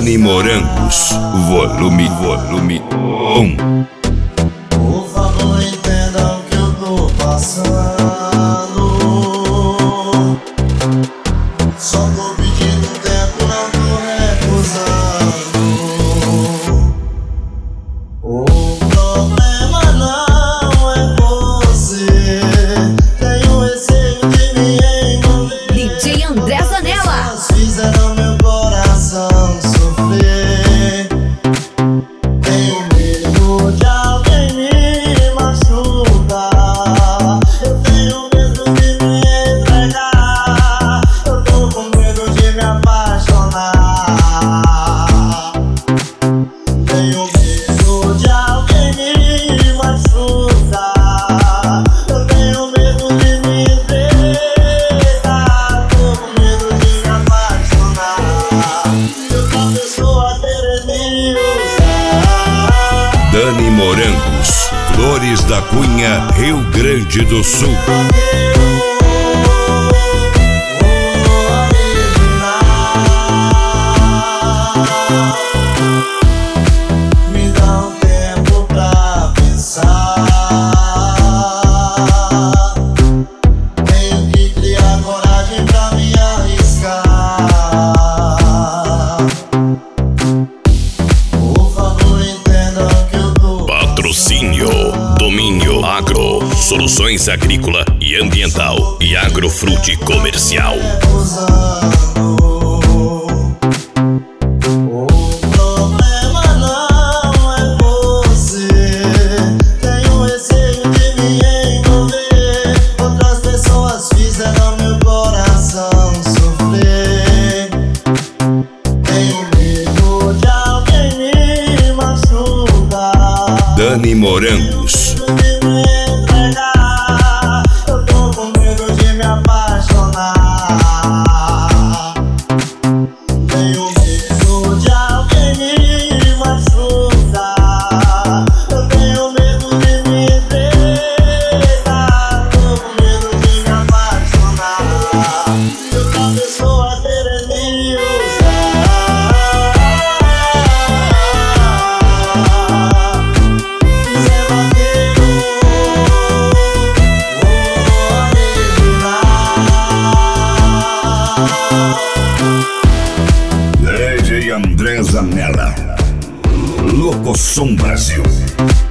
Dani Morangos, volume 1. Por favor, entenda o que eu tô passando. Só tô pedindo tempo, não tô recusando. O problema não é você. Tenho receio de me envolver. DJ André Zanella. Elas fizeram meu coração sofrer. Tenho medo de alguém me machucar. Eu tenho medo de me entregar. Eu tô com medo de me apaixonar. Tenho medo de alguém me machucar. Eu tenho medo de me entregar. Tô com medo de me apaixonar. E outra pessoa querer me usar. Dani Morangos, Flores da Cunha, Rio Grande do Sul. Me dá um tempo pra pensar. Tenho que criar coragem pra me arriscar. Por favor, entenda o que eu tô. Patrocínio Domínio Agro, soluções agrícola e ambiental e agrofrute comercial. Usando. O problema não é você. Tenho receio de me envolver. Outras pessoas fizeram meu coração sofrer. Tenho medo de alguém me machucar. Dani Morangos, De me entregar. Eu tô com medo de me apaixonar. Tenho medo de alguém me machucar. Eu tenho medo de me entregar. Tô com medo de me apaixonar. E outra pessoa querer me usar. Zé Vaqueiro, original. DJ André Zanella, Locosom Brasil.